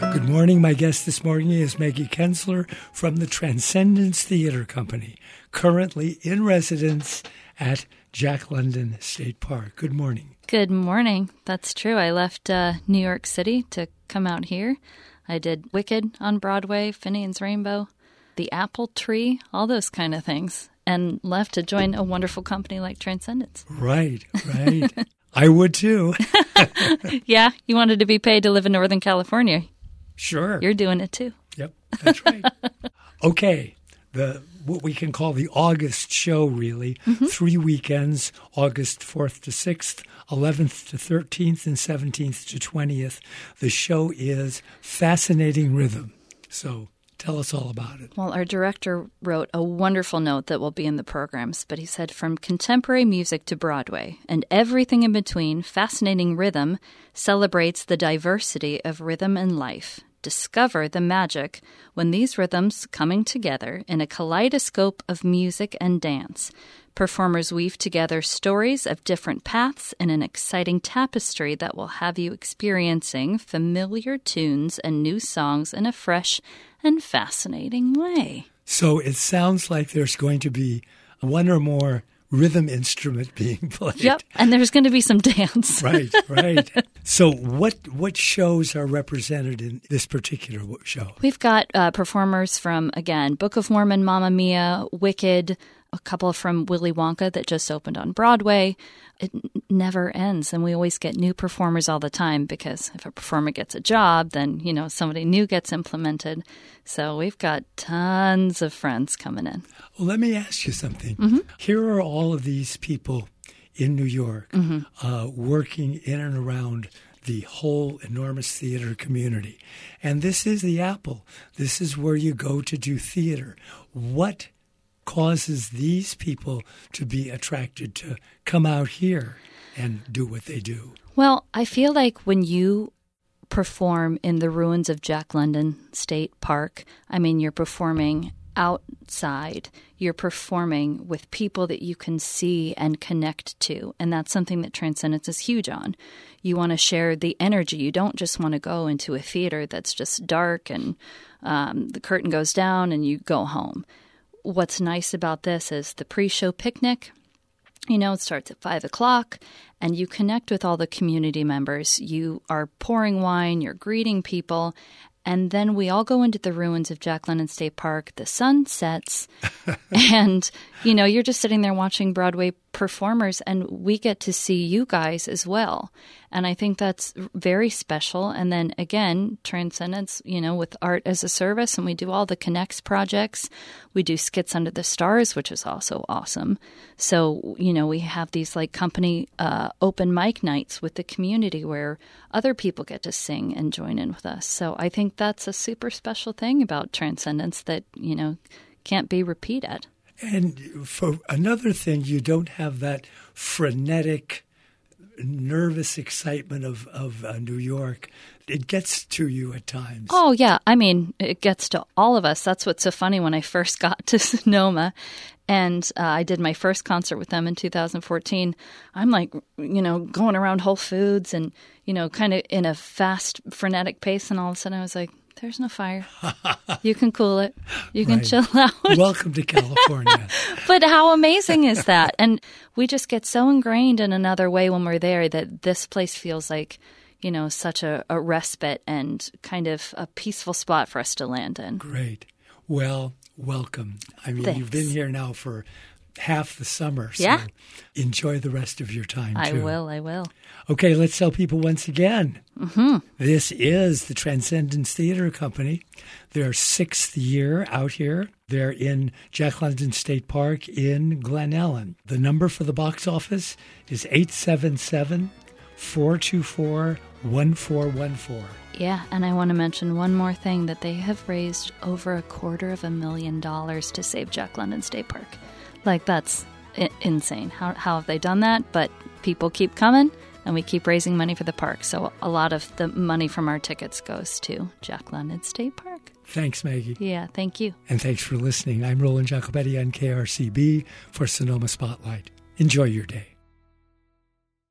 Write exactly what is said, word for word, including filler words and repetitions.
Good morning. My guest this morning is Maggie Kensler from the Transcendence Theater Company, currently in residence at Jack London State Park. Good morning. Good morning. That's true. I left uh, New York City to come out here. I did Wicked on Broadway, Finian's Rainbow, The Apple Tree, all those kind of things, and left to join a wonderful company like Transcendence. Right, right. I would too. Yeah, you wanted to be paid to live in Northern California. Sure. You're doing it too. Yep, that's right. Okay, the what we can call the August show, really. Mm-hmm. Three weekends, August fourth to sixth, eleventh to thirteenth, and seventeenth to twentieth. The show is Fascinating Rhythm. So tell us all about it. Well, our director wrote a wonderful note that will be in the programs, but he said, from contemporary music to Broadway and everything in between, Fascinating Rhythm celebrates the diversity of rhythm and life. Discover the magic when these rhythms coming together in a kaleidoscope of music and dance. Performers weave together stories of different paths in an exciting tapestry that will have you experiencing familiar tunes and new songs in a fresh and fascinating way. So it sounds like there's going to be one or more rhythm instrument being played. Yep, and there's going to be some dance. Right, right. So what what shows are represented in this particular show? We've got uh, performers from, again, Book of Mormon, Mamma Mia, Wicked, a couple from Willy Wonka that just opened on Broadway. It n- never ends, and we always get new performers all the time because if a performer gets a job, then, you know, somebody new gets implemented. So we've got tons of friends coming in. Well, let me ask you something. Mm-hmm. Here are all of these people in New York mm-hmm. uh, working in and around the whole enormous theater community. And this is the Apple. This is where you go to do theater. What causes these people to be attracted to come out here and do what they do? Well, I feel like when you perform in the ruins of Jack London State Park, I mean, you're performing outside. You're performing with people that you can see and connect to, and that's something that Transcendence is huge on. You want to share the energy. You don't just want to go into a theater that's just dark and um, the curtain goes down and you go home. What's nice about this is the pre-show picnic. You know, it starts at five o'clock, and you connect with all the community members. You are pouring wine, you're greeting people, and then we all go into the ruins of Jack London State Park. The sun sets, and, you know, you're just sitting there watching Broadway performers, and we get to see you guys as well. And I think that's very special. And then, again, Transcendence, you know, with art as a service, and we do all the Connects projects. We do Skits Under the Stars, which is also awesome. So, you know, we have these, like, company uh, open mic nights with the community where other people get to sing and join in with us. So I think that's a super special thing about Transcendence that, you know, can't be repeated. And for another thing, you don't have that frenetic, nervous excitement of, of uh, New York. It gets to you at times. Oh, yeah. I mean, it gets to all of us. That's what's so funny. When I first got to Sonoma and uh, I did my first concert with them in two thousand fourteen, I'm like, you know, going around Whole Foods and, you know, kind of in a fast, frenetic pace. And all of a sudden I was like, there's no fire. You can cool it. You can right. chill out. Welcome to California. But how amazing is that? And we just get so ingrained in another way when we're there that this place feels like, you know, such a, a respite and kind of a peaceful spot for us to land in. Great. Well, welcome. I mean, Thanks. You've been here now for half the summer, so yeah. enjoy the rest of your time, too. I will, I will. Okay, let's tell people once again. Mm-hmm. This is the Transcendence Theater Company. Their sixth year out here. They're in Jack London State Park in Glen Ellen. The number for the box office is eight seven seven, four two four, one four one four. Yeah, and I want to mention one more thing, that they have raised over a quarter of a million dollars to save Jack London State Park. Like, that's I- insane. How, how have they done that? But people keep coming, and we keep raising money for the park. So a lot of the money from our tickets goes to Jack London State Park. Thanks, Maggie. Yeah, thank you. And thanks for listening. I'm Roland Jacobetti on K R C B for Sonoma Spotlight. Enjoy your day.